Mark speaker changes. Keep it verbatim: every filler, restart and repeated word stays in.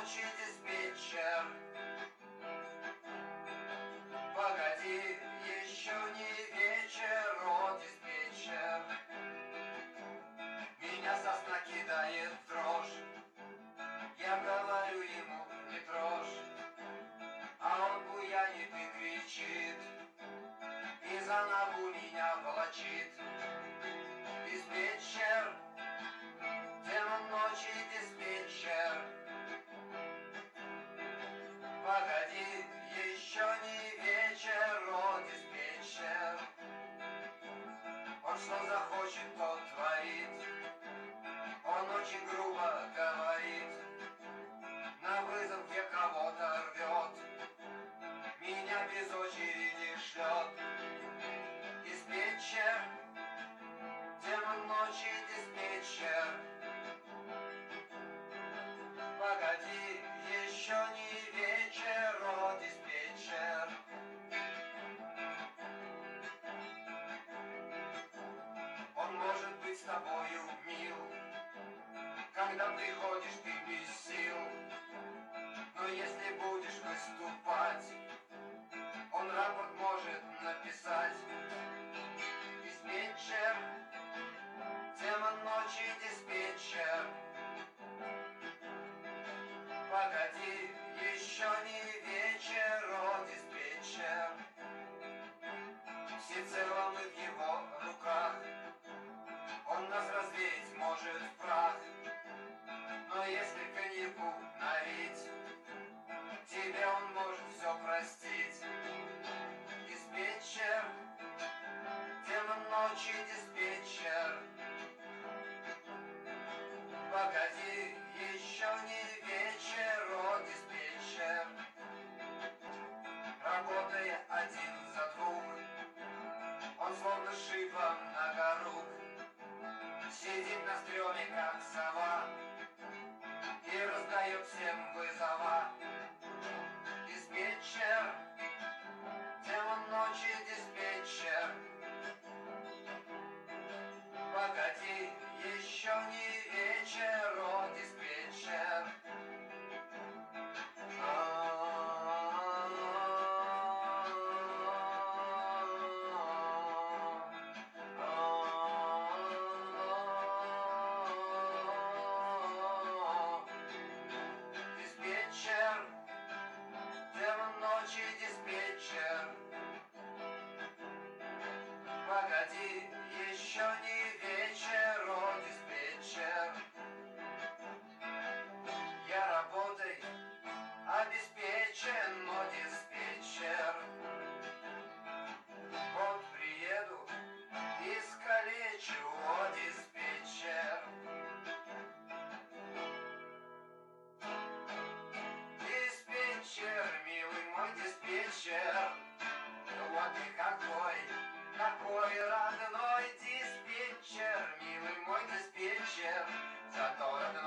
Speaker 1: ночи, диспетчер. Погоди, еще не вечер, о, диспетчер. Меня со сна кидает в дрожь. Я говорю ему, не трожь, а он буянит и кричит, и за ногу меня волочит. Диспетчер, демон ночи, диспетчер. Погоди, еще не вечер, о, диспетчер. Он что захочет, то творит, он очень грубо говорит, на вызов где кого-то рвет, меня без очереди шлет. Диспетчер, демон ночи, диспетчер. Погоди, еще не вечер, о, диспетчер. Он может быть с тобою мил, когда приходишь ты без сил, но если будешь выступать, он рапорт может написать. Диспетчер, демон ночи, диспетчер. Погоди, еще не вечер, о, диспетчер. Всецело мы в его руках, он нас развеять может в прах, но если коньяку налить, тебе он может все простить. Диспетчер, демон ночи, диспетчер. Погоди, еще не вечер, о, диспетчер. Работая один за двух, он словно шифом многорук, сидит на стреме, как сова, и раздает всем вызова. Диспетчер, демон ночи, диспетчер. Погоди, еще не вечер, о, диспетчер. Диспетчер, демон ночи, диспетчер. Погоди, еще не вечер, о, диспетчер. Я работой обеспечен, но диспетчер. Вот приеду, искалечу, о, диспетчер. Диспетчер, милый мой диспетчер, вот ты какой, какой родной диспетчер, милый мой диспетчер, зато